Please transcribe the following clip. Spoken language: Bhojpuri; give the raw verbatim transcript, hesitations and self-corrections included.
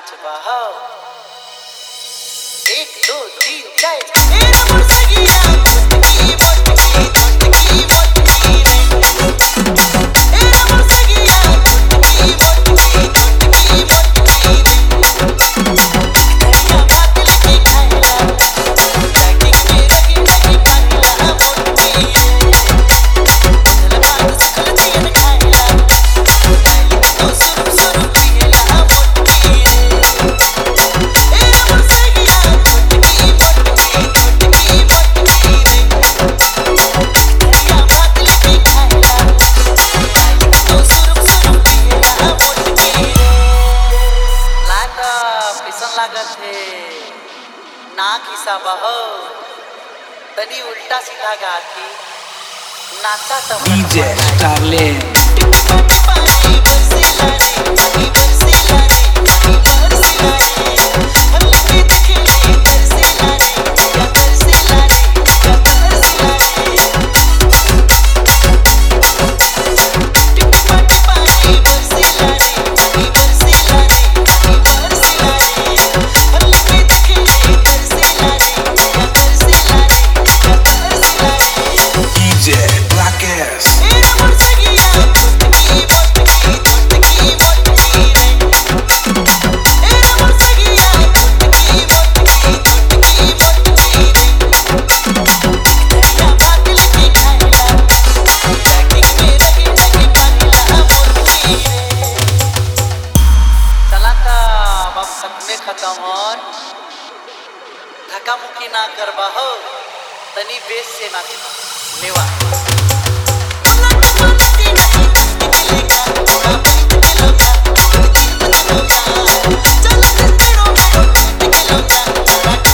नाच बहो। एक दो तीन चार ए नमो सगिया मोटकी मोटकी मोटकी मोटकी रे ए नमो सगिया मोटकी मोटकी मोटकी मोटकी रे दरिया बादल के खाएला लाइटिंग में रही नहीं पागला मोटकी रे लबाद सकल चैन खाएला लाइट तो सुर सुर पिएला मोटकी रे ए नमो सगिया मोटकी मोटकी मोटकी मोटकी रे दरिया बादल के खाएला लाइट तो सुर सुर पिएला मोटकी रे लागा पिसन लागत है ना खिसा बहो तनी उल्टा सीधा गाती नाचा तो D J Starlin पानी बरसेला रे पानी बरसेला रे पानी बरसेला रे हल्के दिखले बरसेला रे या बरसेला रे या बरसेला रे टिप पानी बरसेला रे पानी बरसेला रे पानी बरसेला रे हल्के दिखले बरसेला रे या बरसेला रे या बरसेला रे D J Black Ass ए नमो सगिया मोटकी मोटकी मोटकी मोटकी रे ए नमो सगिया मोटकी मोटकी मोटकी मोटकी रे दरिया बादल के खाएला लाइटिंग में रही नहीं पागला मोटकी रे चला ता बाप खत्मे खत्म और धक्का मुक्की ना करबा हो तनी बेस से नाच लेवा चल